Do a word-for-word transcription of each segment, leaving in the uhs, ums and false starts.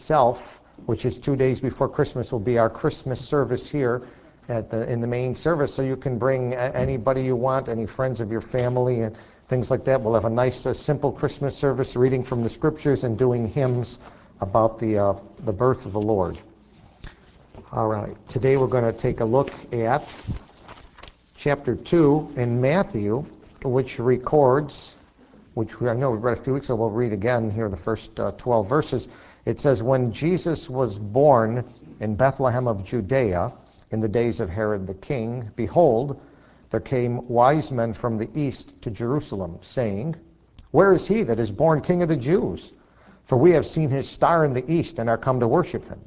itself, which is two days before Christmas, will be our Christmas service here at the, in the main service. So you can bring anybody you want, any friends of your family and things like that. We'll have a nice, uh, simple Christmas service, reading from the scriptures and doing hymns about the, uh, the birth of the Lord. All right, today we're going to take a look at chapter two in Matthew, which records, which we, I know we read a few weeks ago, we'll read again here the first uh, twelve verses. It says, when Jesus was born in Bethlehem of Judea in the days of Herod the king, behold, there came wise men from the east to Jerusalem, saying, where is he that is born King of the Jews? For we have seen his star in the east and are come to worship him.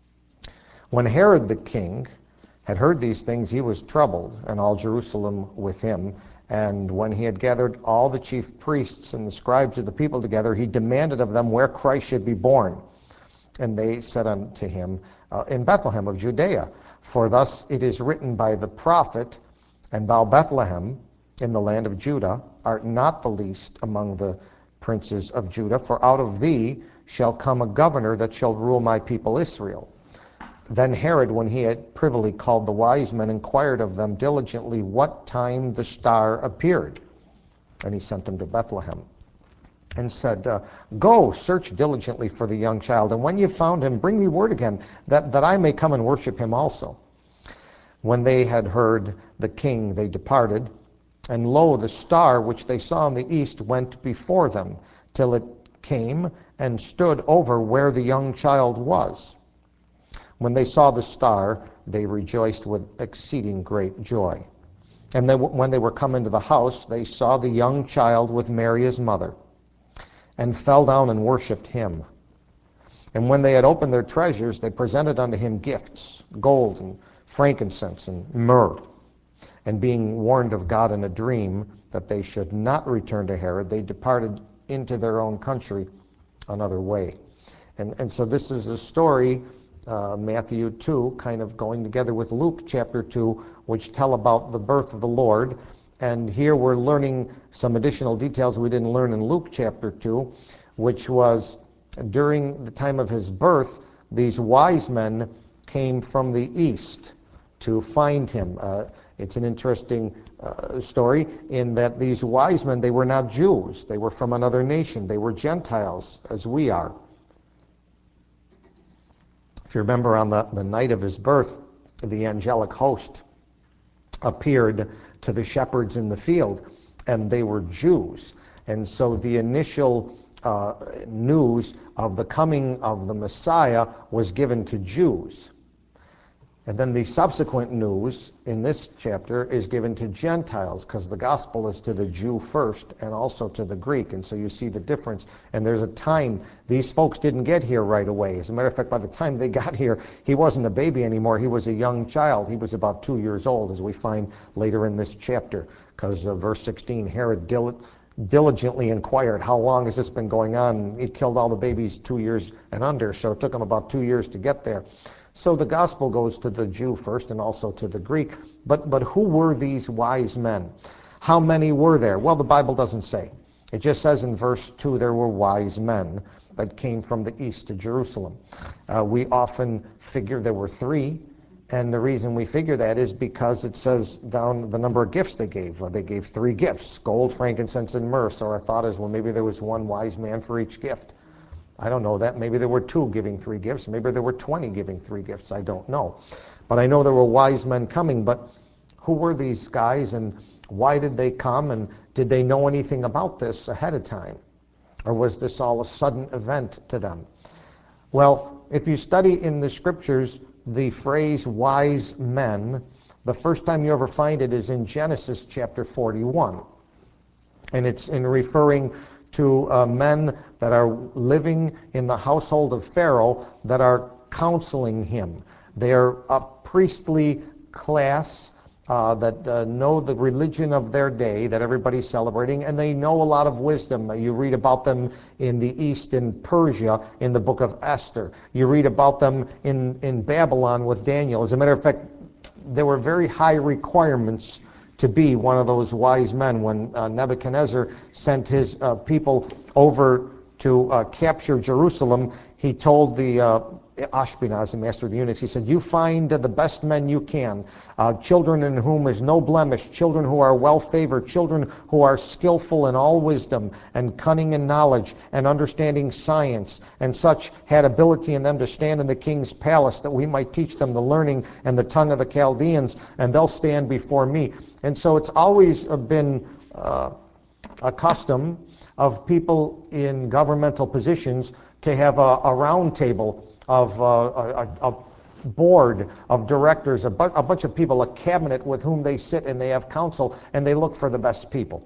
When Herod the king had heard these things, he was troubled, and all Jerusalem with him. And when he had gathered all the chief priests and the scribes of the people together, he demanded of them where Christ should be born. And they said unto him, uh, in Bethlehem of Judea. For thus it is written by the prophet, and thou, Bethlehem, in the land of Judah, art not the least among the princes of Judah, for out of thee shall come a governor that shall rule my people Israel. Then Herod, when he had privily called the wise men, inquired of them diligently what time the star appeared. And he sent them to Bethlehem, and said, uh, go, search diligently for the young child, and when you've found him, bring me word again, that, that I may come and worship him also. When they had heard the king, they departed, and lo, the star which they saw in the east went before them, till it came and stood over where the young child was. When they saw the star, they rejoiced with exceeding great joy. And then when they were come into the house, they saw the young child with Mary his mother, and fell down and worshipped him. And when they had opened their treasures, they presented unto him gifts, gold and frankincense and myrrh. And being warned of God in a dream that they should not return to Herod, they departed into their own country another way. And, and so this is a story, uh, Matthew two, kind of going together with Luke chapter two, which tell about the birth of the Lord. And here we're learning some additional details we didn't learn in Luke chapter two, which was during the time of his birth, these wise men came from the east to find him. Uh, it's an interesting uh, story in that these wise men, they were not Jews. They were from another nation. They were Gentiles, as we are. If you remember, on the, the night of his birth, the angelic host appeared to the shepherds in the field, and they were Jews. And so the initial uh, news of the coming of the Messiah was given to Jews. And then the subsequent news in this chapter is given to Gentiles, because the gospel is to the Jew first and also to the Greek. And so you see the difference. And there's a time, these folks didn't get here right away. As a matter of fact, by the time they got here, he wasn't a baby anymore. He was a young child. He was about two years old, as we find later in this chapter. Because uh, verse sixteen, Herod dil- diligently inquired, how long has this been going on? He killed all the babies two years and under, so it took him about two years to get there. So the gospel goes to the Jew first and also to the Greek. But, but who were these wise men? How many were there? Well, the Bible doesn't say. It just says in verse two, there were wise men that came from the east to Jerusalem. Uh, we often figure there were three. And the reason we figure that is because it says down the number of gifts they gave. Well, they gave three gifts, gold, frankincense, and myrrh. So our thought is, well, maybe there was one wise man for each gift. I don't know that. Maybe there were two giving three gifts. Maybe there were twenty giving three gifts. I don't know. But I know there were wise men coming. But who were these guys, and why did they come, and did they know anything about this ahead of time? Or was this all a sudden event to them? Well, if you study in the scriptures the phrase wise men, the first time you ever find it is in Genesis chapter forty-one. And it's in referring to uh, men that are living in the household of Pharaoh that are counseling him. They are a priestly class uh, that uh, know the religion of their day that everybody's celebrating, and they know a lot of wisdom. You read about them in the East, in Persia, in the book of Esther. You read about them in, in Babylon with Daniel. As a matter of fact, there were very high requirements to be one of those wise men when uh, Nebuchadnezzar sent his uh, people over to uh, capture Jerusalem, he told the uh, Ashpenaz, the master of the eunuchs, he said, you find uh, the best men you can, uh, children in whom is no blemish, children who are well-favored, children who are skillful in all wisdom and cunning in knowledge and understanding science, and such had ability in them to stand in the king's palace, that we might teach them the learning and the tongue of the Chaldeans, and they'll stand before me. And so it's always been uh, a custom of people in governmental positions to have a, a round table of uh, a, a board of directors, a, bu- a bunch of people, a cabinet with whom they sit and they have counsel, and they look for the best people.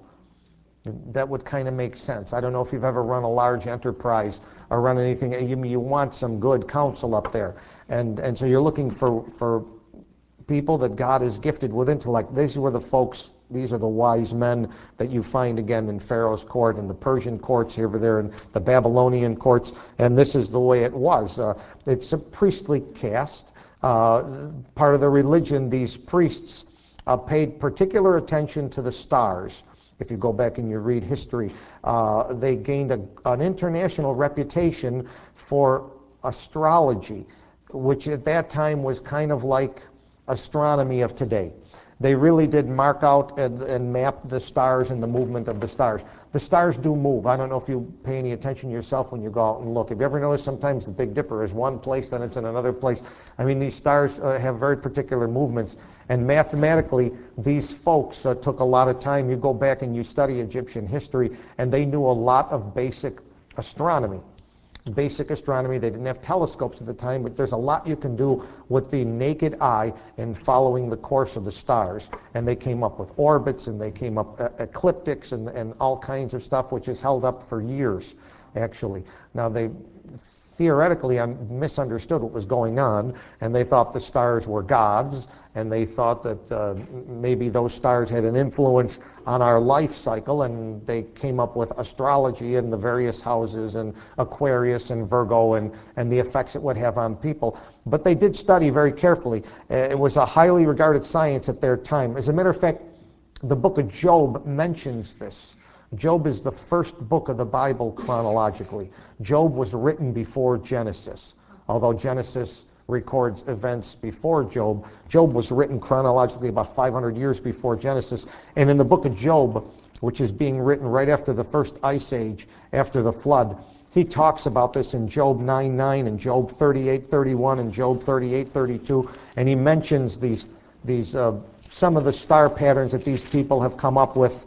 That would kind of make sense. I don't know if you've ever run a large enterprise or run anything. You, you want some good counsel up there. And, and so you're looking for, for people that God has gifted with intellect. These were the folks, these are the wise men that you find again in Pharaoh's court and the Persian courts over there and the Babylonian courts, and this is the way it was. Uh, it's a priestly caste. Uh, part of the religion, these priests uh, paid particular attention to the stars. If you go back and you read history, uh, they gained a, an international reputation for astrology, which at that time was kind of like astronomy of today. They really did mark out and, and map the stars and the movement of the stars. The stars do move. I don't know if you pay any attention yourself when you go out and look. Have you ever noticed sometimes the Big Dipper is one place, then it's in another place? I mean, these stars uh, have very particular movements. And mathematically, these folks uh, took a lot of time. You go back and you study Egyptian history, and they knew a lot of basic astronomy. Basic astronomy. They didn't have telescopes at the time, but there's a lot you can do with the naked eye in following the course of the stars. And they came up with orbits, and they came up uh, ecliptics and, and all kinds of stuff, which is held up for years, actually. Now, they theoretically misunderstood what was going on, and they thought the stars were gods, and they thought that uh, maybe those stars had an influence on our life cycle, and they came up with astrology and the various houses and Aquarius and Virgo and, and the effects it would have on people. But they did study very carefully. Uh, it was a highly regarded science at their time. As a matter of fact, the book of Job mentions this. Job is the first book of the Bible chronologically. Job was written before Genesis. Although Genesis records events before Job, Job was written chronologically about five hundred years before Genesis. And in the book of Job, which is being written right after the first ice age, after the flood, he talks about this in Job nine nine and Job thirty-eight thirty-one and Job thirty-eight thirty-two, and he mentions these, these uh, some of the star patterns that these people have come up with.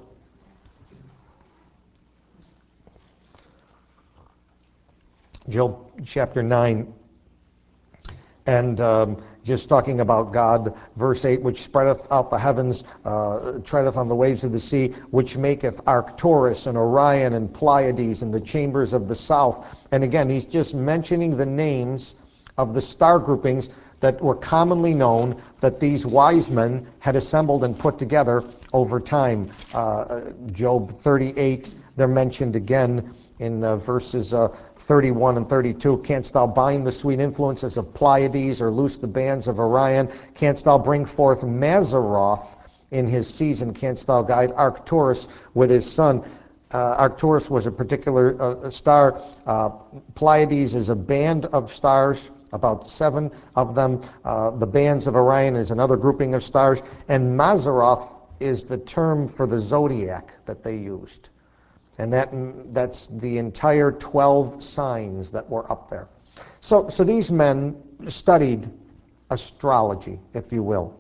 Job chapter nine, and um, just talking about God, verse eight, which spreadeth out the heavens, uh, treadeth on the waves of the sea, which maketh Arcturus and Orion and Pleiades and the chambers of the south. And again, he's just mentioning the names of the star groupings that were commonly known that these wise men had assembled and put together over time. Uh, Job thirty-eight, they're mentioned again in uh, verses uh, thirty-one and thirty-two. Canst thou bind the sweet influences of Pleiades, or loose the bands of Orion? Canst thou bring forth Mazzaroth in his season? Canst thou guide Arcturus with his son? Uh, Arcturus was a particular uh, star. Uh, Pleiades is a band of stars, about seven of them. Uh, the bands of Orion is another grouping of stars. And Mazzaroth is the term for the zodiac that they used. And that, that's the entire twelve signs that were up there. So, so these men studied astrology, if you will.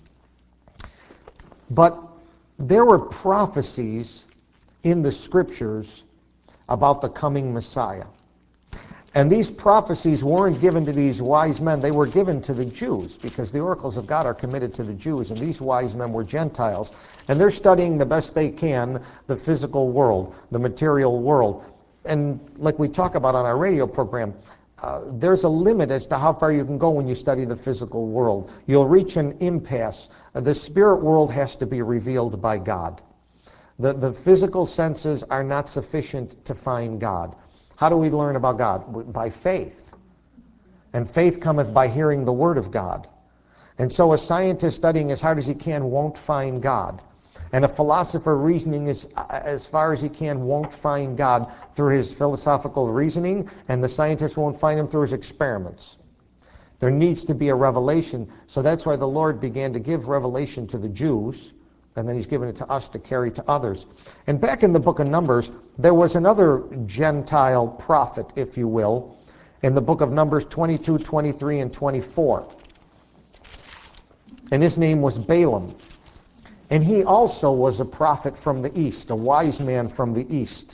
But there were prophecies in the scriptures about the coming Messiah. And these prophecies weren't given to these wise men. They were given to the Jews, because the oracles of God are committed to the Jews, and these wise men were Gentiles. And they're studying the best they can the physical world, the material world. And like we talk about on our radio program, uh, there's a limit as to how far you can go when you study the physical world. You'll reach an impasse. Uh, the spirit world has to be revealed by God. The, the physical senses are not sufficient to find God. How do we learn about God? By faith. And faith cometh by hearing the word of God. And so a scientist studying as hard as he can won't find God. And a philosopher reasoning as, as far as he can won't find God through his philosophical reasoning, and the scientist won't find him through his experiments. There needs to be a revelation. So that's why the Lord began to give revelation to the Jews, and then he's given it to us to carry to others. And back in the book of Numbers, there was another Gentile prophet, if you will, in the book of Numbers twenty-two, twenty-three, and twenty-four. And his name was Balaam. And he also was a prophet from the east, a wise man from the east.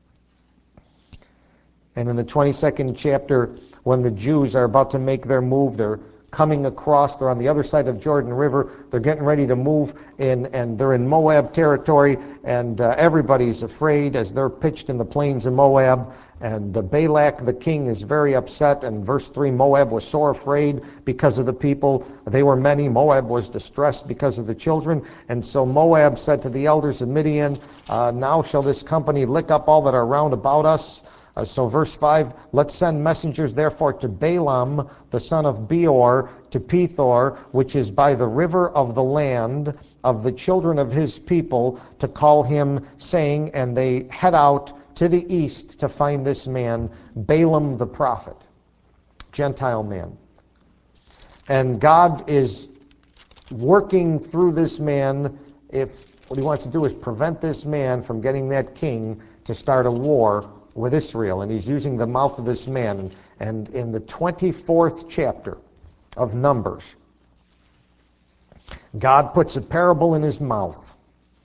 And in the twenty-second chapter, when the Jews are about to make their move, they're coming across, they're on the other side of the Jordan River, they're getting ready to move in, and they're in Moab territory, and uh, everybody's afraid as they're pitched in the plains of Moab, and uh, Balak the king is very upset, and verse three, Moab was sore afraid because of the people. They were many. Moab was distressed because of the children, and so Moab said to the elders of Midian, uh, now shall this company lick up all that are round about us. Uh, so verse five, let's send messengers therefore to Balaam, the son of Beor, to Pethor, which is by the river of the land of the children of his people, to call him, saying, and they head out to the east to find this man, Balaam the prophet, Gentile man. And God is working through this man. If what he wants to do is prevent this man from getting that king to start a war with Israel, and he's using the mouth of this man. And, and in the twenty-fourth chapter of Numbers, God puts a parable in his mouth.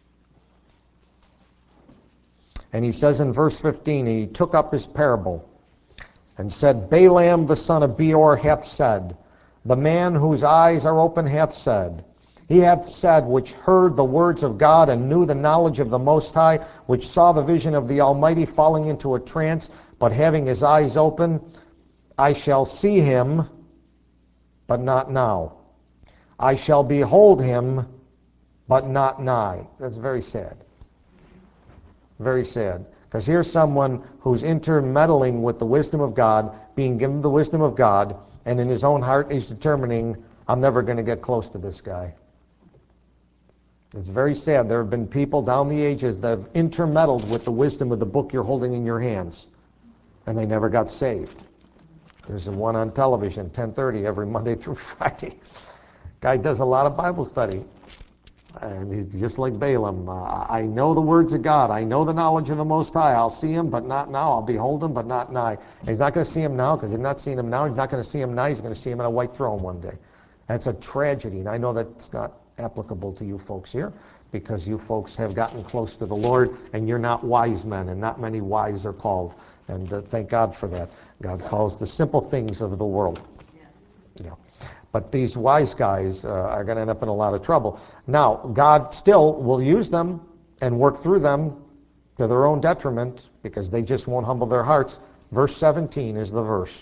And he says in verse fifteen, he took up his parable and said, Balaam the son of Beor hath said, the man whose eyes are open hath said, he hath said, which heard the words of God and knew the knowledge of the Most High, which saw the vision of the Almighty falling into a trance, but having his eyes open, I shall see him, but not now. I shall behold him, but not nigh. That's very sad. Very sad. Because here's someone who's intermeddling with the wisdom of God, being given the wisdom of God, and in his own heart he's determining, I'm never going to get close to this guy. It's very sad. There have been people down the ages that have intermeddled with the wisdom of the book you're holding in your hands, and they never got saved. There's one on television, ten thirty, every Monday through Friday. Guy does a lot of Bible study, and he's just like Balaam. Uh, I know the words of God. I know the knowledge of the Most High. I'll see him, but not now. I'll behold him, but not nigh. And he's not going to see him now, because he's not seeing him now. He's not going to see him now. He's going to see him on a white throne one day. That's a tragedy, and I know that's not applicable to you folks here, because you folks have gotten close to the Lord, and you're not wise men, and not many wise are called. And uh, thank God for that. God calls the simple things of the world. Yeah. Yeah. But these wise guys uh, are going to end up in a lot of trouble. Now, God still will use them and work through them to their own detriment, because they just won't humble their hearts. Verse seventeen is the verse.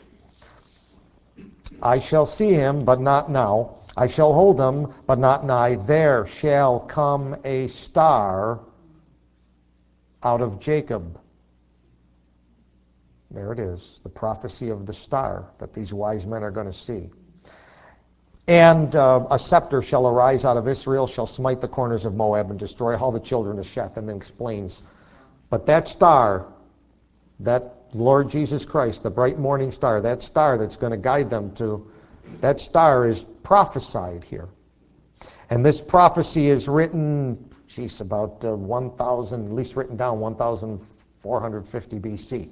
I shall see him, but not now. I shall hold him, but not nigh. There shall come a star out of Jacob. There it is, the prophecy of the star that these wise men are going to see. And uh, a scepter shall arise out of Israel, shall smite the corners of Moab and destroy all the children of Sheth. And then explains, but that star, that Lord Jesus Christ, the bright morning star, that star that's going to guide them to, that star is prophesied here. And this prophecy is written, geez, about uh, one thousand, at least written down, one thousand four hundred fifty B C.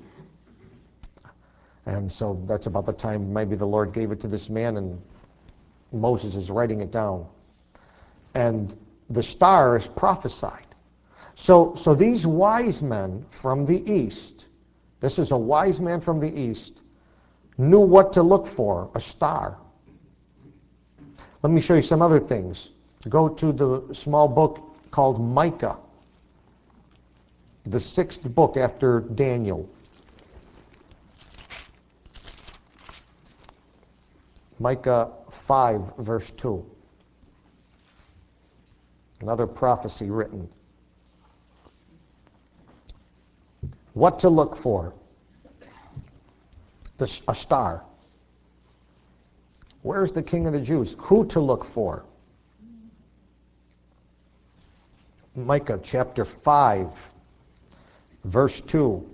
And so that's about the time maybe the Lord gave it to this man, and Moses is writing it down. And the star is prophesied. So, so these wise men from the east, this is a wise man from the east, knew what to look for, a star. Let me show you some other things. Go to the small book called Micah, the sixth book after Daniel. Micah five, verse two. Another prophecy written. What to look for? The, a star. Where's the King of the Jews? Who to look for? Micah chapter five, verse two.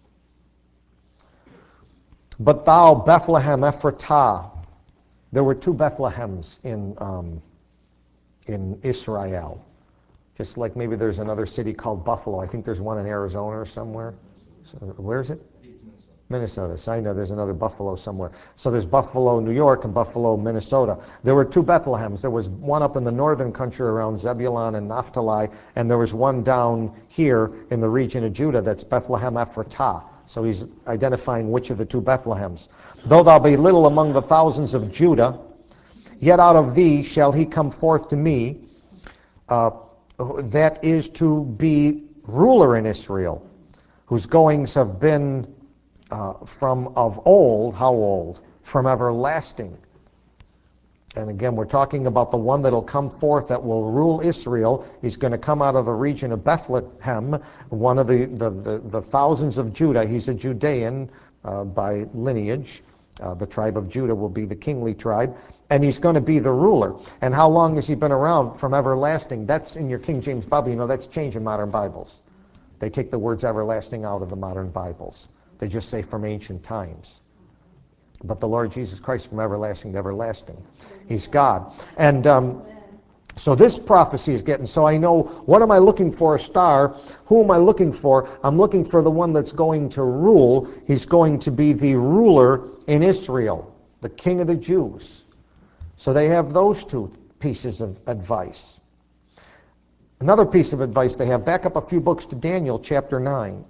But thou, Bethlehem Ephratah, there were two Bethlehems in, um, in Israel. Just like maybe there's another city called Buffalo. I think there's one in Arizona or somewhere. So, where is it? Minnesota. So I know there's another Buffalo somewhere. So there's Buffalo, New York, and Buffalo, Minnesota. There were two Bethlehems. There was one up in the northern country around Zebulun and Naphtali, and there was one down here in the region of Judah that's Bethlehem Ephratah. So he's identifying which of the two Bethlehems. Though thou be little among the thousands of Judah, yet out of thee shall he come forth to me, uh, that is to be ruler in Israel, whose goings have been uh, from of old. How old? From everlasting. And again, we're talking about the one that will come forth that will rule Israel. He's going to come out of the region of Bethlehem, one of the, the, the, the thousands of Judah. He's a Judean uh, by lineage. Uh, the tribe of Judah will be the kingly tribe. And he's going to be the ruler. And how long has he been around? From everlasting. That's in your King James Bible. You know, that's changed in modern Bibles. They take the words everlasting out of the modern Bibles. They just say from ancient times. But the Lord Jesus Christ from everlasting to everlasting. He's God. And um, so this prophecy is getting, so I know, what am I looking for? A star. Who am I looking for? I'm looking for the one that's going to rule. He's going to be the ruler in Israel, the King of the Jews. So they have those two pieces of advice. Another piece of advice they have, back up a few books to Daniel chapter nine.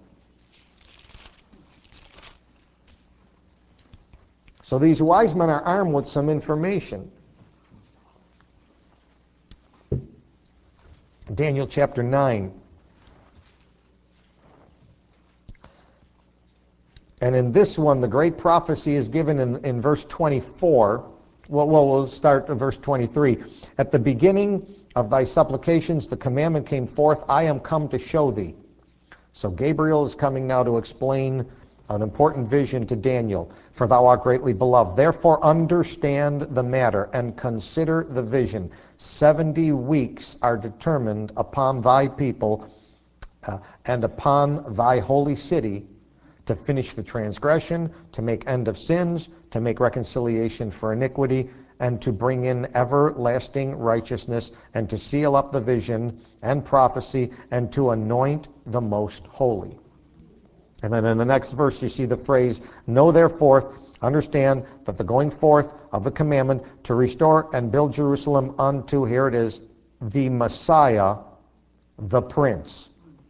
So these wise men are armed with some information. Daniel chapter nine. And in this one, the great prophecy is given in, in verse twenty-four. Well, well, we'll start at verse twenty-three. At the beginning of thy supplications, the commandment came forth, I am come to show thee. So Gabriel is coming now to explain an important vision to Daniel. For thou art greatly beloved. Therefore understand the matter and consider the vision. Seventy weeks are determined upon thy people uh, and upon thy holy city to finish the transgression, to make end of sins, to make reconciliation for iniquity, and to bring in everlasting righteousness, and to seal up the vision and prophecy, and to anoint the most holy. And then in the next verse you see the phrase, know therefore, understand that the going forth of the commandment to restore and build Jerusalem unto, here it is, the Messiah, the Prince.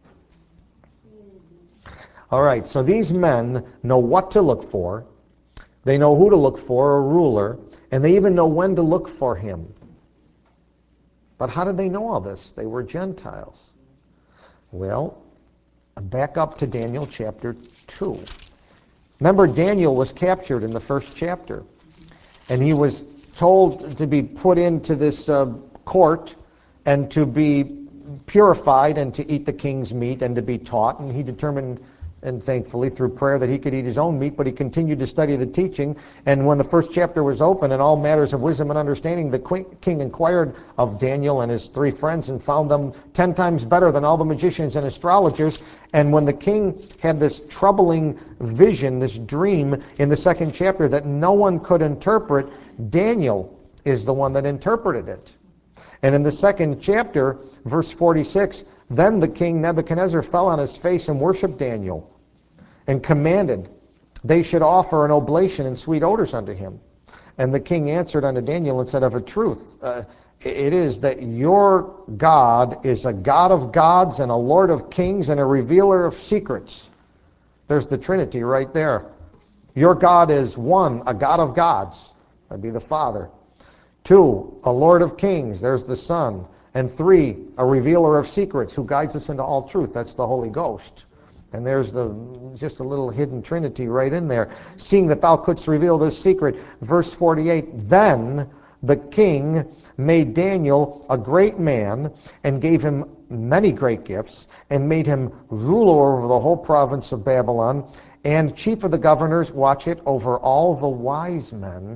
All right, so these men know what to look for. They know who to look for, a ruler, and they even know when to look for him. But how did they know all this? They were Gentiles. Well, back up to Daniel chapter two. Remember, Daniel was captured in the first chapter, and he was told to be put into this uh, court and to be purified and to eat the king's meat and to be taught, and he determined, and thankfully through prayer, that he could eat his own meat, but he continued to study the teaching. And when the first chapter was open, in all matters of wisdom and understanding, the king inquired of Daniel and his three friends and found them ten times better than all the magicians and astrologers. And when the king had this troubling vision, this dream in the second chapter that no one could interpret, Daniel is the one that interpreted it. And in the second chapter, verse forty-six, then the king Nebuchadnezzar fell on his face and worshipped Daniel, and commanded they should offer an oblation and sweet odors unto him. And the king answered unto Daniel and said, of a truth, uh, it is that your God is a God of gods and a Lord of kings and a revealer of secrets. There's the Trinity right there. Your God is one, a God of gods. That'd be the Father. Two, a Lord of kings. There's the Son. And three, a revealer of secrets who guides us into all truth. That's the Holy Ghost. And there's the just a little hidden Trinity right in there. Seeing that thou couldst reveal this secret. Verse forty-eight, then the king made Daniel a great man and gave him many great gifts and made him ruler over the whole province of Babylon and chief of the governors, watch it, over all the wise men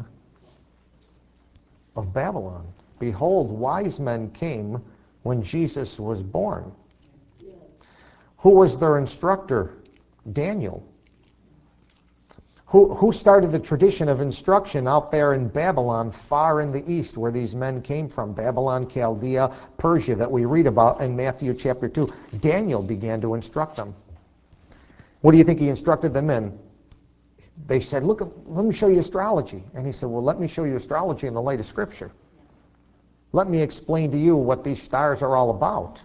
of Babylon. Behold, wise men came when Jesus was born. Who was their instructor? Daniel. Who, who started the tradition of instruction out there in Babylon, far in the east, where these men came from? Babylon, Chaldea, Persia, that we read about in Matthew chapter two. Daniel began to instruct them. What do you think he instructed them in? They said, look, let me show you astrology. And he said, well, let me show you astrology in the light of Scripture. Let me explain to you what these stars are all about.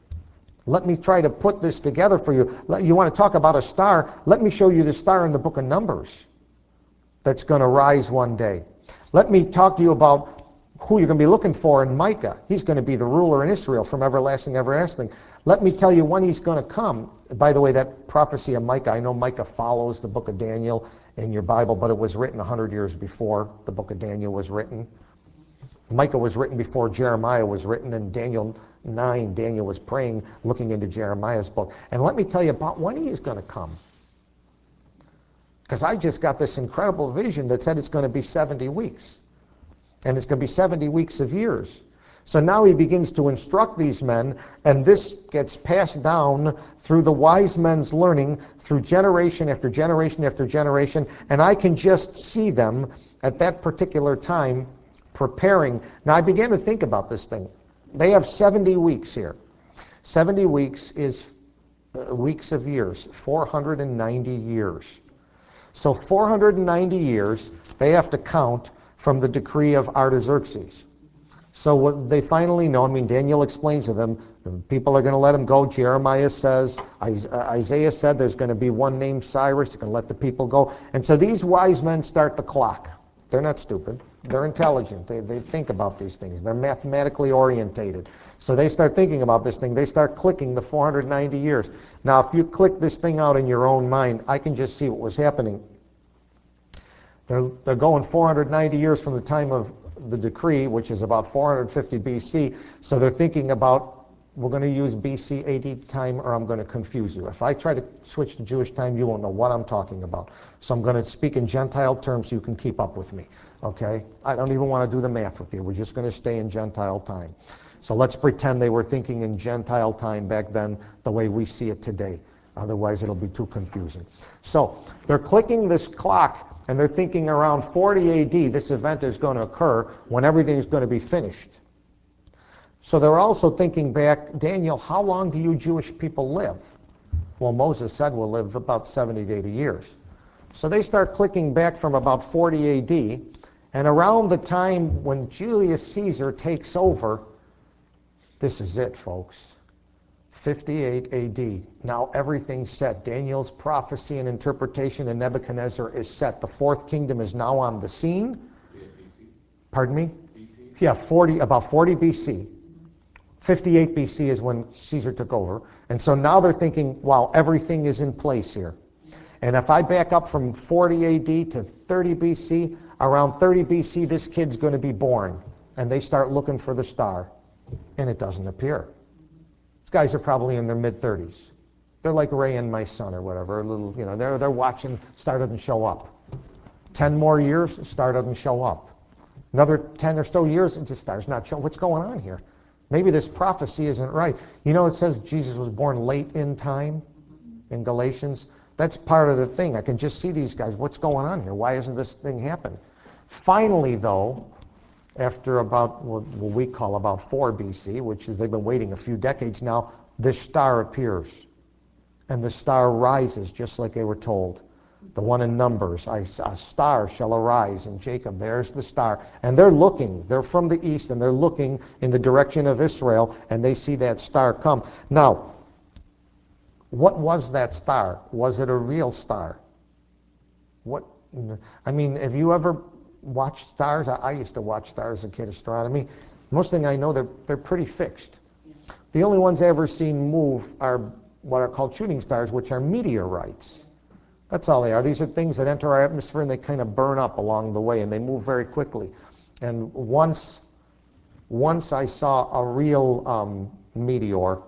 Let me try to put this together for you. You want to talk about a star? Let me show you the star in the book of Numbers that's going to rise one day. Let me talk to you about who you're going to be looking for in Micah. He's going to be the ruler in Israel from everlasting, everlasting. Let me tell you when he's going to come. By the way, that prophecy of Micah, I know Micah follows the book of Daniel in your Bible, but it was written one hundred years before the book of Daniel was written. Micah was written before Jeremiah was written, and Daniel nine, Daniel was praying, looking into Jeremiah's book. And let me tell you about when he is going to come. Because I just got this incredible vision that said it's going to be seventy weeks. And it's going to be seventy weeks of years. So now he begins to instruct these men, and this gets passed down through the wise men's learning, through generation after generation after generation, and I can just see them at that particular time preparing. Now I began to think about this thing. They have seventy weeks here. seventy weeks is uh, weeks of years, four hundred ninety years. So four hundred ninety years they have to count from the decree of Artaxerxes. So what they finally know, I mean, Daniel explains to them, people are going to let them go. Jeremiah says, Isaiah said there's going to be one named Cyrus, you can let the people go. And so these wise men start the clock. They're not stupid. They're intelligent. They, they think about these things. They're mathematically orientated. So they start thinking about this thing. They start clicking the four hundred ninety years. Now, if you click this thing out in your own mind, I can just see what was happening. They're, they're going four hundred ninety years from the time of the decree, which is about four hundred fifty B C. So they're thinking about, we're going to use B C A D time or I'm going to confuse you. If I try to switch to Jewish time, you won't know what I'm talking about. So I'm going to speak in Gentile terms so you can keep up with me. Okay? I don't even want to do the math with you. We're just going to stay in Gentile time. So let's pretend they were thinking in Gentile time back then the way we see it today. Otherwise, it'll be too confusing. So they're clicking this clock, and they're thinking around forty A D, this event is going to occur when everything is going to be finished. So they're also thinking back, Daniel, how long do you Jewish people live? Well, Moses said we'll live about seventy to eighty years. So they start clicking back from about forty A D, and around the time when Julius Caesar takes over, this is it, folks. fifty-eight A D. Now everything's set. Daniel's prophecy and interpretation in Nebuchadnezzar is set. The fourth kingdom is now on the scene. B C? Pardon me? B C? Yeah, forty, about forty B C. fifty-eight B C is when Caesar took over. And so now they're thinking, wow, everything is in place here. And if I back up from forty A D to thirty B C, around thirty B C, this kid's going to be born. And they start looking for the star. And it doesn't appear. These guys are probably in their mid-thirties. They're like Ray and my son or whatever. A little, you know, they're, they're watching, star doesn't show up. Ten more years, star doesn't show up. Another ten or so years, it's a star's not showing. What's going on here? Maybe this prophecy isn't right. You know, it says Jesus was born late in time in Galatians. That's part of the thing. I can just see these guys. What's going on here? Why isn't this thing happening? Finally, though, after about what we call about four B C, which is they've been waiting a few decades now, this star appears. And the star rises just like they were told. The one in Numbers, a star shall arise in Jacob. There's the star. And they're looking. They're from the east, and they're looking in the direction of Israel, and they see that star come. Now, what was that star? Was it a real star? What? I mean, have you ever watched stars? I, I used to watch stars as a kid, astronomy. Most thing I know, they're, they're pretty fixed. The only ones I've ever seen move are what are called shooting stars, which are meteorites. That's all they are. These are things that enter our atmosphere and they kind of burn up along the way and they move very quickly. And once, once I saw a real um, meteor,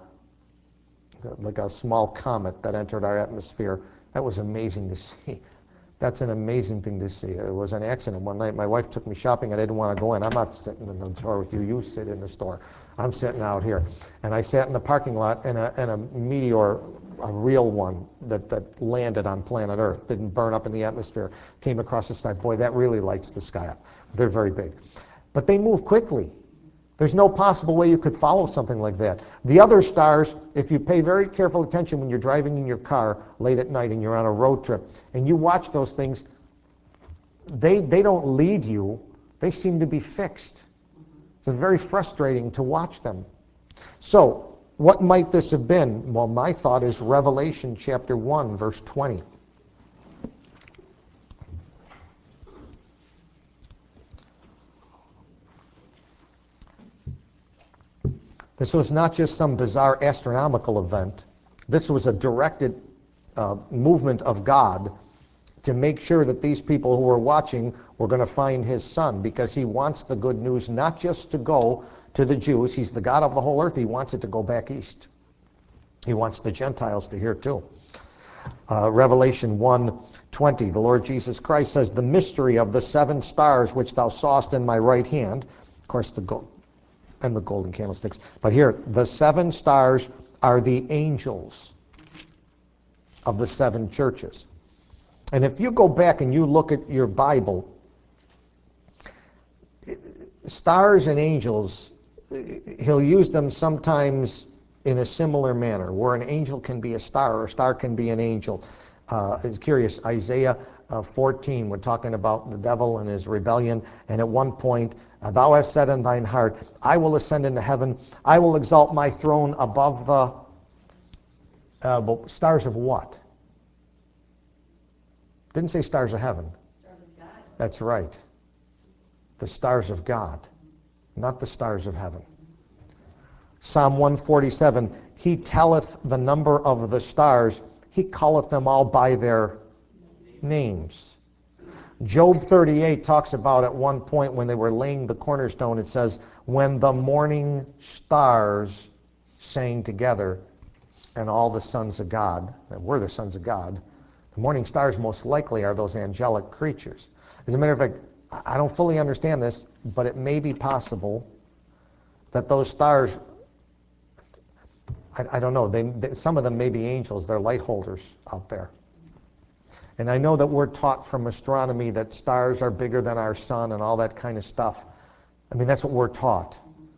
like a small comet that entered our atmosphere. That was amazing to see. That's an amazing thing to see. It was an accident one night. My wife took me shopping and I didn't want to go in. I'm not sitting in the store with you. You sit in the store. I'm sitting out here. And I sat in the parking lot and a, and a meteor a real one that, that landed on planet Earth, didn't burn up in the atmosphere, came across the sky. Boy, that really lights the sky up. They're very big. But they move quickly. There's no possible way you could follow something like that. The other stars, if you pay very careful attention when you're driving in your car late at night and you're on a road trip, and you watch those things, they, they don't lead you. They seem to be fixed. It's very frustrating to watch them. So, what might this have been? Well, my thought is Revelation chapter one, verse twenty. This was not just some bizarre astronomical event. This was a directed uh, movement of God to make sure that these people who were watching were going to find his son, because he wants the good news not just to go to the Jews. He's the God of the whole earth. He wants it to go back east. He wants the Gentiles to hear too. Uh, Revelation one twenty, the Lord Jesus Christ says, the mystery of the seven stars which thou sawest in my right hand, of course the gold, and the golden candlesticks. But here, the seven stars are the angels of the seven churches. And if you go back and you look at your Bible, stars and angels, he'll use them sometimes in a similar manner, where an angel can be a star or a star can be an angel. Uh, it's curious, Isaiah uh, fourteen, we're talking about the devil and his rebellion, and at one point, uh, thou hast said in thine heart, I will ascend into heaven, I will exalt my throne above the uh, stars of what? Didn't say stars of heaven. Stars of God. That's right. The stars of God, not the stars of heaven. Psalm one forty-seven, he telleth the number of the stars, he calleth them all by their names. Job thirty-eight talks about at one point when they were laying the cornerstone, it says, when the morning stars sang together, and all the sons of God, that were the sons of God, the morning stars most likely are those angelic creatures. As a matter of fact, I don't fully understand this, but it may be possible that those stars, I, I don't know, they, they, some of them may be angels. They're light holders out there. And I know that we're taught from astronomy that stars are bigger than our sun and all that kind of stuff. I mean, that's what we're taught.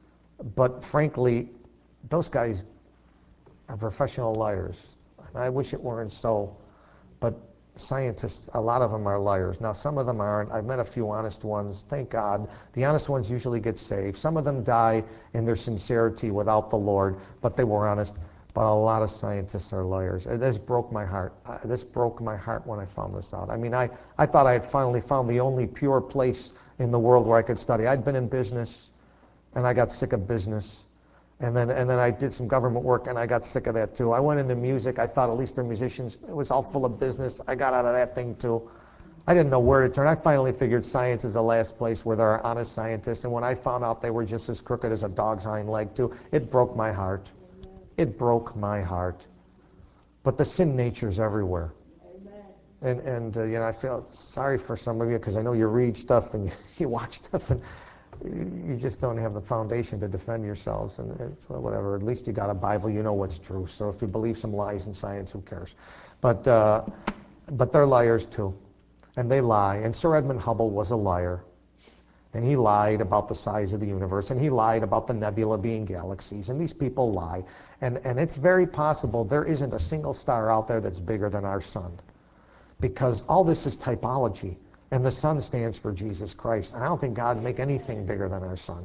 But frankly, those guys are professional liars. And I wish it weren't so. But scientists, a lot of them are liars. Now, some of them aren't. I've met a few honest ones, thank God. The honest ones usually get saved. Some of them die in their sincerity without the Lord, but they were honest. But a lot of scientists are liars. This broke my heart. Uh, this broke my heart when I found this out. I mean, I, I thought I had finally found the only pure place in the world where I could study. I'd been in business, and I got sick of business. And then, and then I did some government work, and I got sick of that too. I went into music. I thought at least they're musicians. It was all full of business. I got out of that thing too. I didn't know where to turn. I finally figured science is the last place where there are honest scientists. And when I found out they were just as crooked as a dog's hind leg too, it broke my heart. It broke my heart. But the sin nature's everywhere. Amen. And, and uh, you know, I feel sorry for some of you, because I know you read stuff and you, you watch stuff, and you just don't have the foundation to defend yourselves. And it's, well, whatever. At least you got a Bible. You know what's true. So if you believe some lies in science, who cares? But, uh, but they're liars too. And they lie. And Sir Edmund Hubble was a liar. And he lied about the size of the universe, and he lied about the nebula being galaxies, and these people lie. And, and it's very possible there isn't a single star out there that's bigger than our sun, because all this is typology, and the sun stands for Jesus Christ. And I don't think God would make anything bigger than our sun.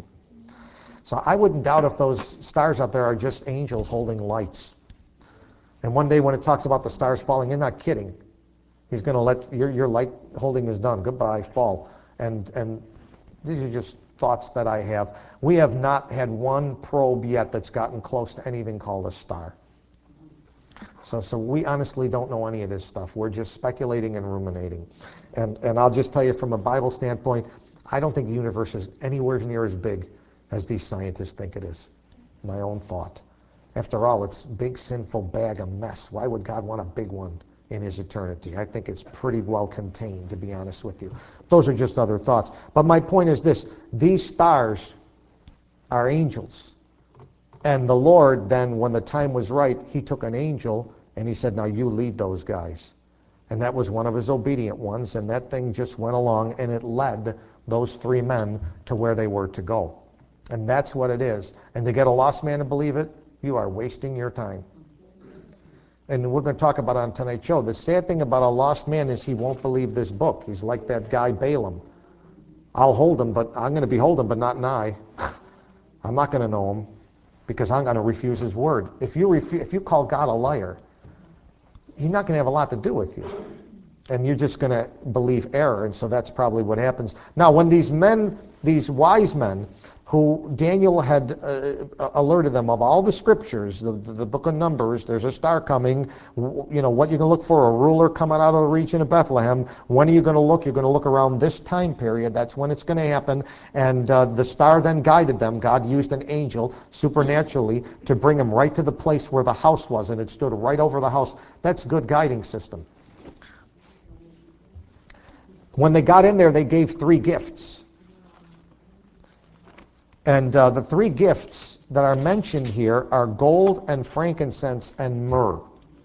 So I wouldn't doubt if those stars out there are just angels holding lights. And one day when it talks about the stars falling, you're not kidding. He's going to let your, your light holding is done. Goodbye, fall. And, and these are just thoughts that I have. We have not had one probe yet that's gotten close to anything called a star. So, so we honestly don't know any of this stuff. We're just speculating and ruminating. And, and I'll just tell you from a Bible standpoint, I don't think the universe is anywhere near as big as these scientists think it is. My own thought. After all, it's a big, sinful bag of mess. Why would God want a big one in his eternity? I think it's pretty well contained, to be honest with you. Those are just other thoughts. But my point is this. These stars are angels. And the Lord then, when the time was right, he took an angel And he said, now you lead those guys. And that was one of his obedient ones, and that thing just went along, and it led those three men to where they were to go. And that's what it is. And to get a lost man to believe it, you are wasting your time. And we're going to talk about it on tonight's show. The sad thing about a lost man is he won't believe this book. He's like that guy Balaam. I'll hold him, but I'm going to behold him, but not nigh. I'm not going to know him because I'm going to refuse his word. If you refu- if you call God a liar, he's not going to have a lot to do with you. And you're just going to believe error, and so that's probably what happens. Now, when these men, these wise men, who Daniel had uh, alerted them of all the scriptures, the, the, the book of Numbers, there's a star coming, you know, what you're going to look for, a ruler coming out of the region of Bethlehem. When are you going to look? You're going to look around this time period. That's when it's going to happen. And uh, the star then guided them. God used an angel supernaturally to bring them right to the place where the house was, and it stood right over the house. That's good guiding system. When they got in there, they gave three gifts. And uh, the three gifts that are mentioned here are gold and frankincense and myrrh.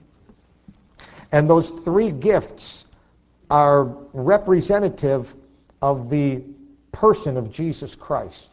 And those three gifts are representative of the person of Jesus Christ.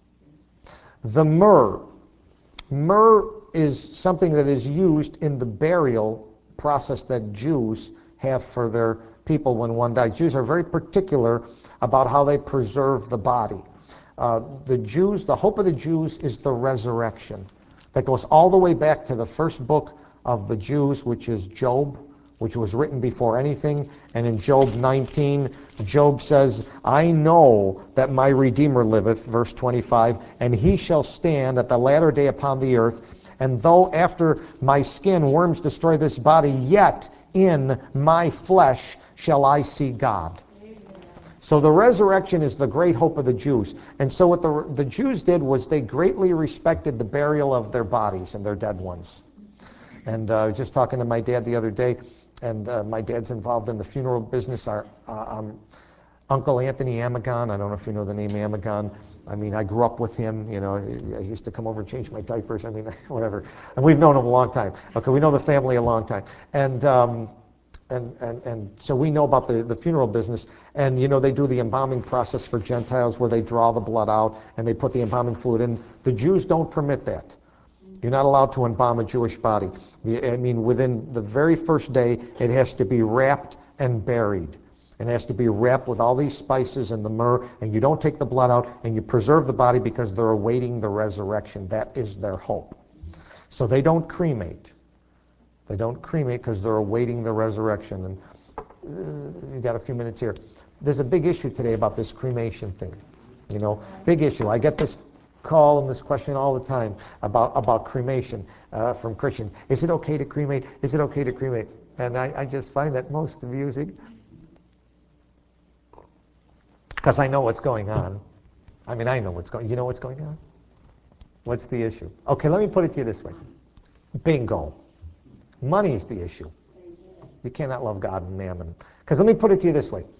The myrrh. Myrrh is something that is used in the burial process that Jews have for their people when one dies. Jews are very particular about how they preserve the body. Uh, the Jews, the hope of the Jews is the resurrection. That goes all the way back to the first book of the Jews, which is Job, which was written before anything. And in Job nineteen, Job says, I know that my Redeemer liveth, verse twenty-five, and he shall stand at the latter day upon the earth. And though after my skin worms destroy this body, yet in my flesh shall I see God. So the resurrection is the great hope of the Jews. And so what the, the Jews did was they greatly respected the burial of their bodies and their dead ones. And uh, I was just talking to my dad the other day, and uh, my dad's involved in the funeral business. Our uh, um, Uncle Anthony Amagon, I don't know if you know the name Amagon. I mean, I grew up with him. You know, he used to come over and change my diapers. I mean, whatever. And we've known him a long time. Okay, we know the family a long time. And... Um, And, and and so we know about the, the funeral business. And, you know, they do the embalming process for Gentiles where they draw the blood out and they put the embalming fluid in. The Jews don't permit that. You're not allowed to embalm a Jewish body. I mean, within the very first day, it has to be wrapped and buried. It has to be wrapped with all these spices and the myrrh, and you don't take the blood out, and you preserve the body because they're awaiting the resurrection. That is their hope. So they don't cremate. They don't cremate because they're awaiting the resurrection. And uh, you got a few minutes here. There's a big issue today about this cremation thing. You know, big issue. I get this call and this question all the time about, about cremation uh, from Christians. Is it okay to cremate? Is it okay to cremate? And I, I just find that most amusing because I know what's going on. I mean, I know what's going on. You know what's going on? What's the issue? Okay, let me put it to you this way. Bingo. Money is the issue. You cannot love God and mammon. Because let me put it to you this way.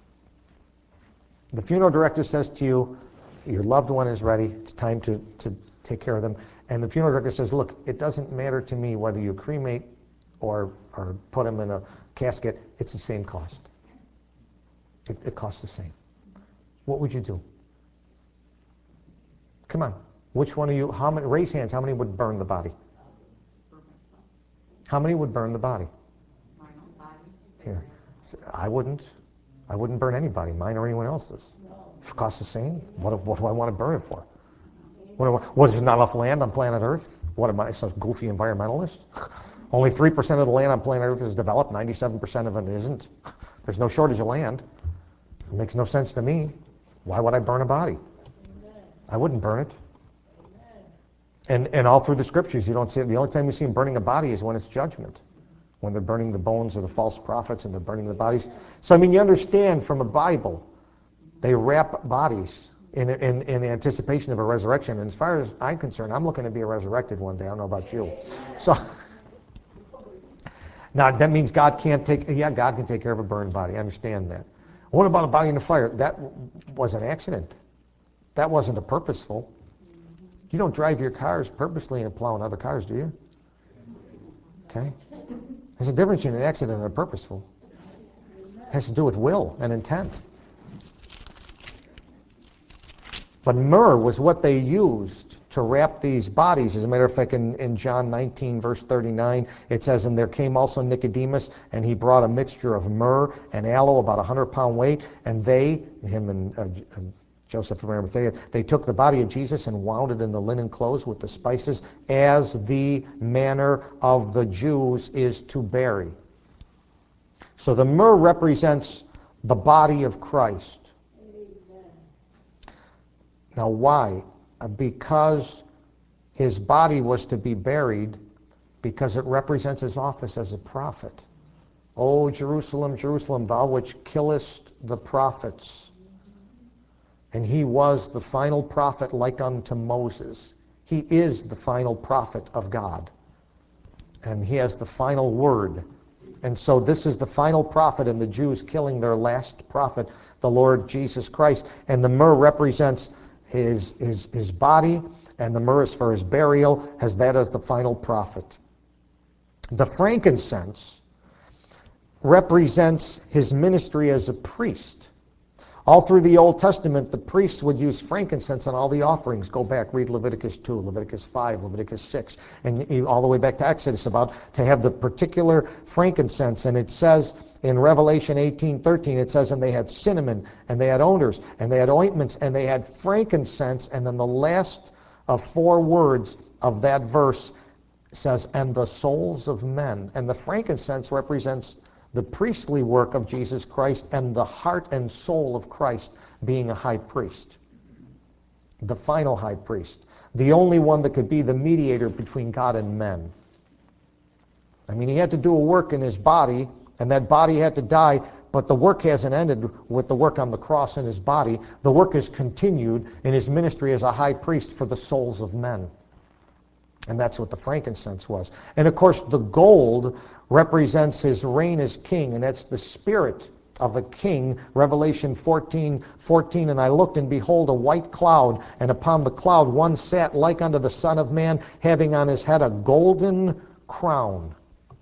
The funeral director says to you, your loved one is ready. It's time to, to take care of them. And the funeral director says, look, it doesn't matter to me whether you cremate or, or put them in a casket. It's the same cost. It, it costs the same. What would you do? Come on. Which one of you, how many, raise hands, how many would burn the body? How many would burn the body? Here. I wouldn't. I wouldn't burn anybody, mine or anyone else's. If it costs the same, what, what do I want to burn it for? What, do I, what is there not enough land on planet Earth? What am I, some goofy environmentalist? Only three percent of the land on planet Earth is developed, ninety-seven percent of it isn't. There's no shortage of land. It makes no sense to me. Why would I burn a body? I wouldn't burn it. And, and all through the scriptures, you don't see it. The only time you see them burning a body is when it's judgment, when they're burning the bones of the false prophets and they're burning the bodies. So, I mean, you understand from a Bible, they wrap bodies in, in, in anticipation of a resurrection. And as far as I'm concerned, I'm looking to be resurrected one day. I don't know about you. So, now, that means God can't take, yeah, God can take care of a burned body. I understand that. What about a body in the fire? That was an accident. That wasn't a purposeful. You don't drive your cars purposely and plow in other cars, do you? Okay. There's a difference between an accident and a purposeful. It has to do with will and intent. But myrrh was what they used to wrap these bodies. As a matter of fact, in, in John nineteen, verse thirty-nine, it says, and there came also Nicodemus, and he brought a mixture of myrrh and aloe, about a hundred pound weight, and they, him and, uh, and Joseph of Arimathea, they took the body of Jesus and wound it in the linen clothes with the spices, as the manner of the Jews is to bury. So the myrrh represents the body of Christ. Now why? Because his body was to be buried, because it represents his office as a prophet. O Jerusalem, Jerusalem, thou which killest the prophets. And he was the final prophet like unto Moses. He is the final prophet of God. And he has the final word. And so this is the final prophet, and the Jews killing their last prophet, the Lord Jesus Christ. And the myrrh represents his, his, his body, and the myrrh is for his burial, as that as the final prophet. The frankincense represents his ministry as a priest. All through the Old Testament, the priests would use frankincense on all the offerings. Go back, read Leviticus two, Leviticus five, Leviticus six, and all the way back to Exodus about to have the particular frankincense. And it says in Revelation eighteen thirteen, it says, and they had cinnamon, and they had odors, and they had ointments, and they had frankincense. And then the last of four words of that verse says, and the souls of men. And the frankincense represents the priestly work of Jesus Christ and the heart and soul of Christ being a high priest. The final high priest. The only one that could be the mediator between God and men. I mean, he had to do a work in his body, and that body had to die, but the work hasn't ended with the work on the cross in his body. The work is continued in his ministry as a high priest for the souls of men. And that's what the frankincense was. And of course, the gold represents his reign as king, and that's the spirit of a king. Revelation fourteen fourteen, and I looked, and behold, a white cloud, and upon the cloud one sat like unto the Son of Man, having on his head a golden crown.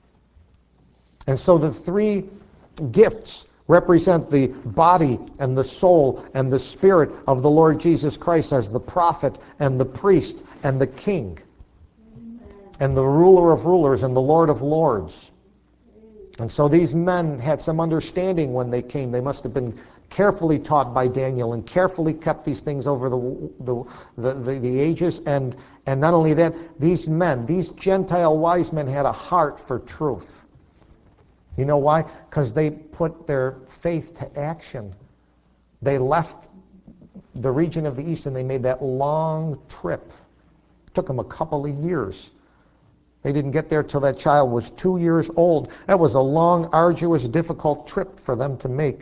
And so the three gifts represent the body and the soul and the spirit of the Lord Jesus Christ as the prophet and the priest and the king and the ruler of rulers and the Lord of lords. And so these men had some understanding when they came. They must have been carefully taught by Daniel and carefully kept these things over the the, the, the, the ages. And, and not only that, these men, these Gentile wise men, had a heart for truth. You know why? Because they put their faith to action. They left the region of the East and they made that long trip. It took them a couple of years. They didn't get there till that child was two years old. That was a long, arduous, difficult trip for them to make.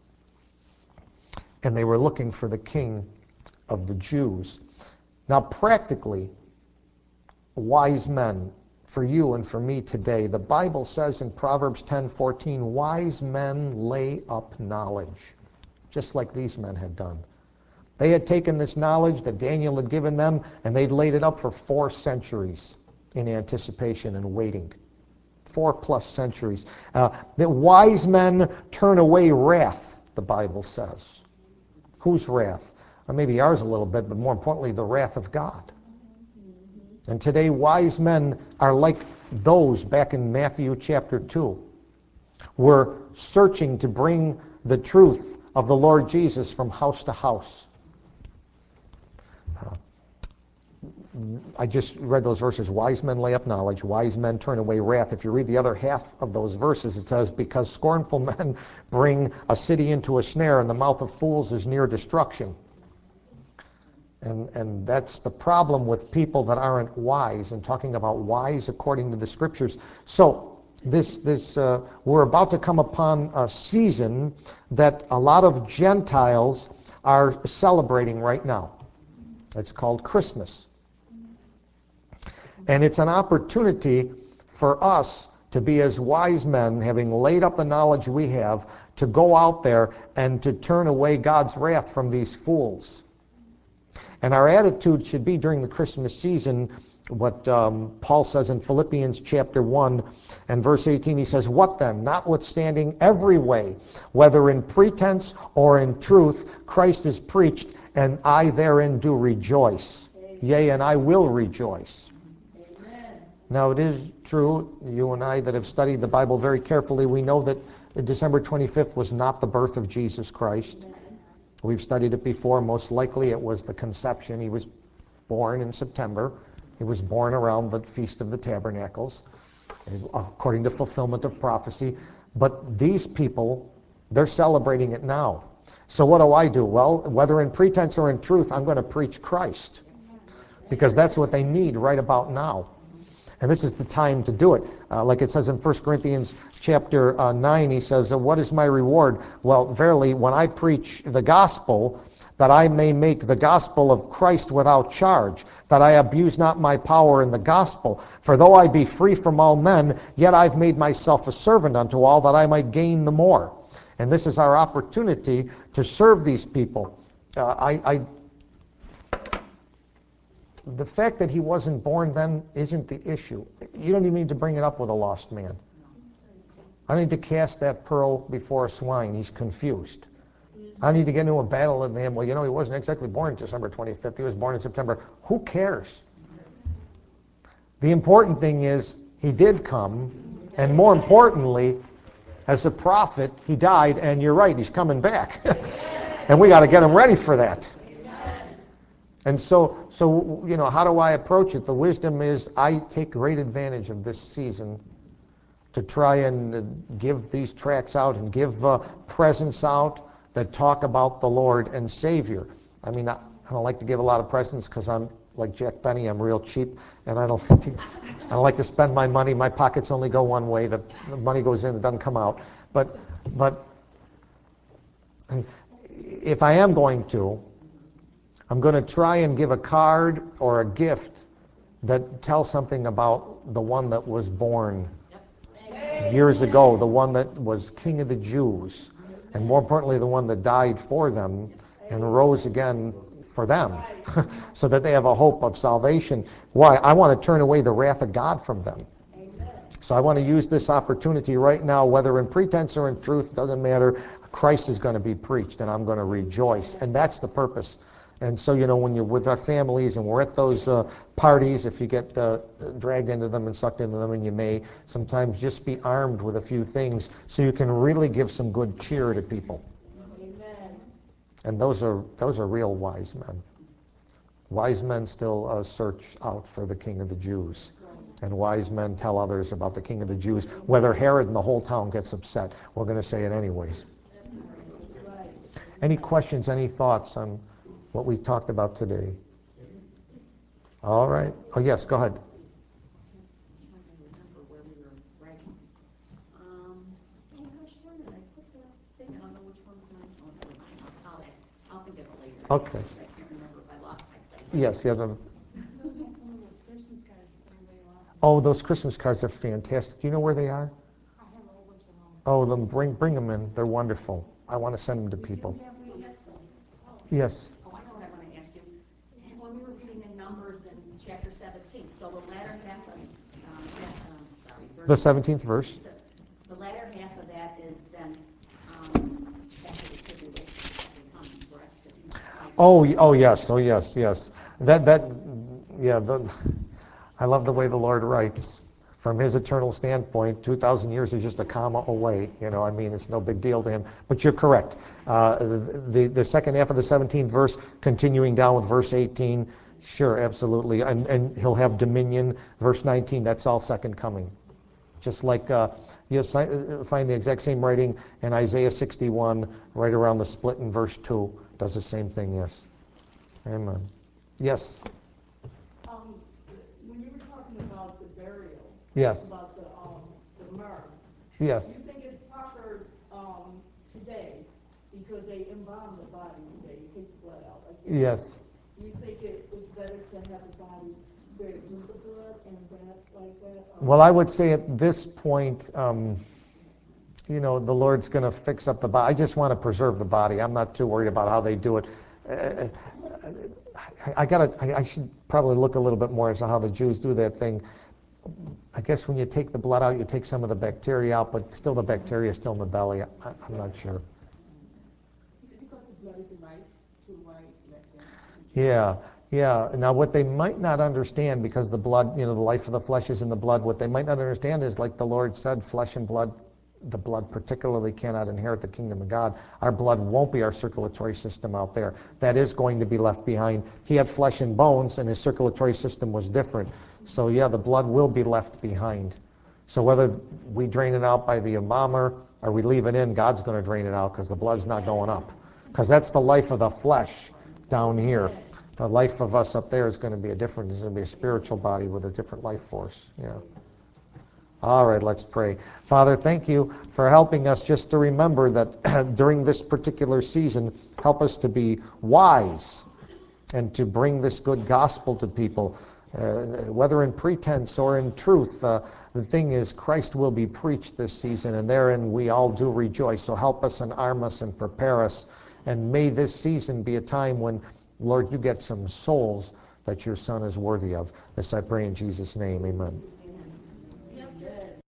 And they were looking for the king of the Jews. Now, practically, wise men, for you and for me today, the Bible says in Proverbs ten fourteen, wise men lay up knowledge, just like these men had done. They had taken this knowledge that Daniel had given them, and they'd laid it up for four centuries. In anticipation and waiting. Four plus centuries. Uh, that wise men turn away wrath, the Bible says. Whose wrath? Well, maybe ours a little bit, but more importantly, the wrath of God. And today, wise men are like those back in Matthew chapter two. We're searching to bring the truth of the Lord Jesus from house to house. Uh, I just read those verses. Wise men lay up knowledge, wise men turn away wrath. If you read the other half of those verses, it says, because scornful men bring a city into a snare, and the mouth of fools is near destruction. And, and that's the problem with people that aren't wise, and talking about wise according to the scriptures. So this, this uh, we're about to come upon a season that a lot of Gentiles are celebrating right now. It's called Christmas. And it's an opportunity for us to be as wise men, having laid up the knowledge we have, to go out there and to turn away God's wrath from these fools. And our attitude should be during the Christmas season what um, Paul says in Philippians chapter one and verse eighteen. He says, "What then? Notwithstanding every way, whether in pretense or in truth, Christ is preached, and I therein do rejoice. Yea, and I will rejoice." Amen. Now it is true, you and I that have studied the Bible very carefully, we know that December twenty-fifth was not the birth of Jesus Christ. Amen. We've studied it before. Most likely it was the conception. He was born in September. He was born around the Feast of the Tabernacles, according to fulfillment of prophecy. But these people, they're celebrating it now. So what do I do? Well, whether in pretense or in truth, I'm going to preach Christ, because that's what they need right about now. And this is the time to do it. Uh, like it says in First Corinthians chapter uh, nine, he says, "What is my reward? Well, verily, when I preach the gospel, that I may make the gospel of Christ without charge, that I abuse not my power in the gospel. For though I be free from all men, yet I've made myself a servant unto all, that I might gain the more." And this is our opportunity to serve these people. Uh, I, I, the fact that he wasn't born then isn't the issue. You don't even need to bring it up with a lost man. I don't need to cast that pearl before a swine. He's confused. I need to get into a battle with him. Well, you know, he wasn't exactly born December twenty-fifth. He was born in September. Who cares? The important thing is he did come, and more importantly, as a prophet, he died, and you're right, he's coming back. And we got to get him ready for that. And so, so, you know, how do I approach it? The wisdom is I take great advantage of this season to try and give these tracts out and give uh, presents out that talk about the Lord and Savior. I mean, I, I don't like to give a lot of presents because I'm like Jack Benny, I'm real cheap, and I don't, I don't like to spend my money. My pockets only go one way. The, the money goes in, it doesn't come out. But, but if I am going to, I'm going to try and give a card or a gift that tells something about the one that was born years ago, the one that was King of the Jews, and more importantly, the one that died for them and rose again for them, so that they have a hope of salvation. Why? I want to turn away the wrath of God from them. So I want to use this opportunity right now, whether in pretense or in truth, doesn't matter. Christ is going to be preached, and I'm going to rejoice. And that's the purpose. And so, you know, when you're with our families and we're at those uh, parties, if you get uh, dragged into them and sucked into them, and you may, sometimes just be armed with a few things so you can really give some good cheer to people. Amen. And those are those are real wise men. Wise men still uh, search out for the King of the Jews. And wise men tell others about the King of the Jews. Whether Herod and the whole town gets upset, we're going to say it anyways. Any questions, any thoughts on what we talked about today? All right. Oh, yes, go ahead. Okay. Yes, yeah. The, oh, those Christmas cards are fantastic. Do you know where they are? Oh, them bring bring them in. They're wonderful. I want to send them to people. Yes. Oh, I know what I want to ask you. When we were reading in Numbers in chapter seventeen, so the latter half of, um, um, sorry, verse the seventeenth verse. The, the latter half of that is then um, after the tribulation, after the coming, correct? Oh, oh yes, oh yes, yes. That that, yeah. The, I love the way the Lord writes. From his eternal standpoint, two thousand years is just a comma away. You know, I mean, it's no big deal to him. But you're correct. Uh, the, the the second half of the seventeenth verse, continuing down with verse eighteen, sure, absolutely. And, and he'll have dominion. Verse nineteen, that's all second coming. Just like uh, you'll find the exact same writing in Isaiah sixty-one, right around the split in verse two. Does the same thing, yes. Amen. Yes? Um, when you were talking about the burial, yes. about the um, the myrrh, yes. do you think it's proper um, today, because they embalm the body today, you take the blood out? Like yes. Do you think it was better to have the body buried with the blood and that like that? Well, I would say at this point, um, you know, the Lord's going to fix up the body. I just want to preserve the body. I'm not too worried about how they do it. uh, I, I gotta. I, I should probably look a little bit more as to how the Jews do that thing. I guess when you take the blood out, you take some of the bacteria out, but still the bacteria is still in the belly. I, I'm not sure. Is it because the blood is life to why it's left there? Yeah, yeah. Now, what they might not understand, because the blood, you know, the life of the flesh is in the blood, what they might not understand is, like the Lord said, flesh and blood, the blood particularly cannot inherit the kingdom of God. Our blood won't be our circulatory system out there. That is going to be left behind. He had flesh and bones, and his circulatory system was different. So, yeah, the blood will be left behind. So whether we drain it out by the embalmer or we leave it in, God's going to drain it out because the blood's not going up. Because that's the life of the flesh down here. The life of us up there is going to be a different, it's going to be a spiritual body with a different life force. Yeah. All right, let's pray. Father, thank you for helping us just to remember that during this particular season, help us to be wise and to bring this good gospel to people, uh, whether in pretense or in truth. Uh, the thing is, Christ will be preached this season, and therein we all do rejoice. So help us and arm us and prepare us. And may this season be a time when, Lord, you get some souls that your Son is worthy of. This I pray in Jesus' name. Amen.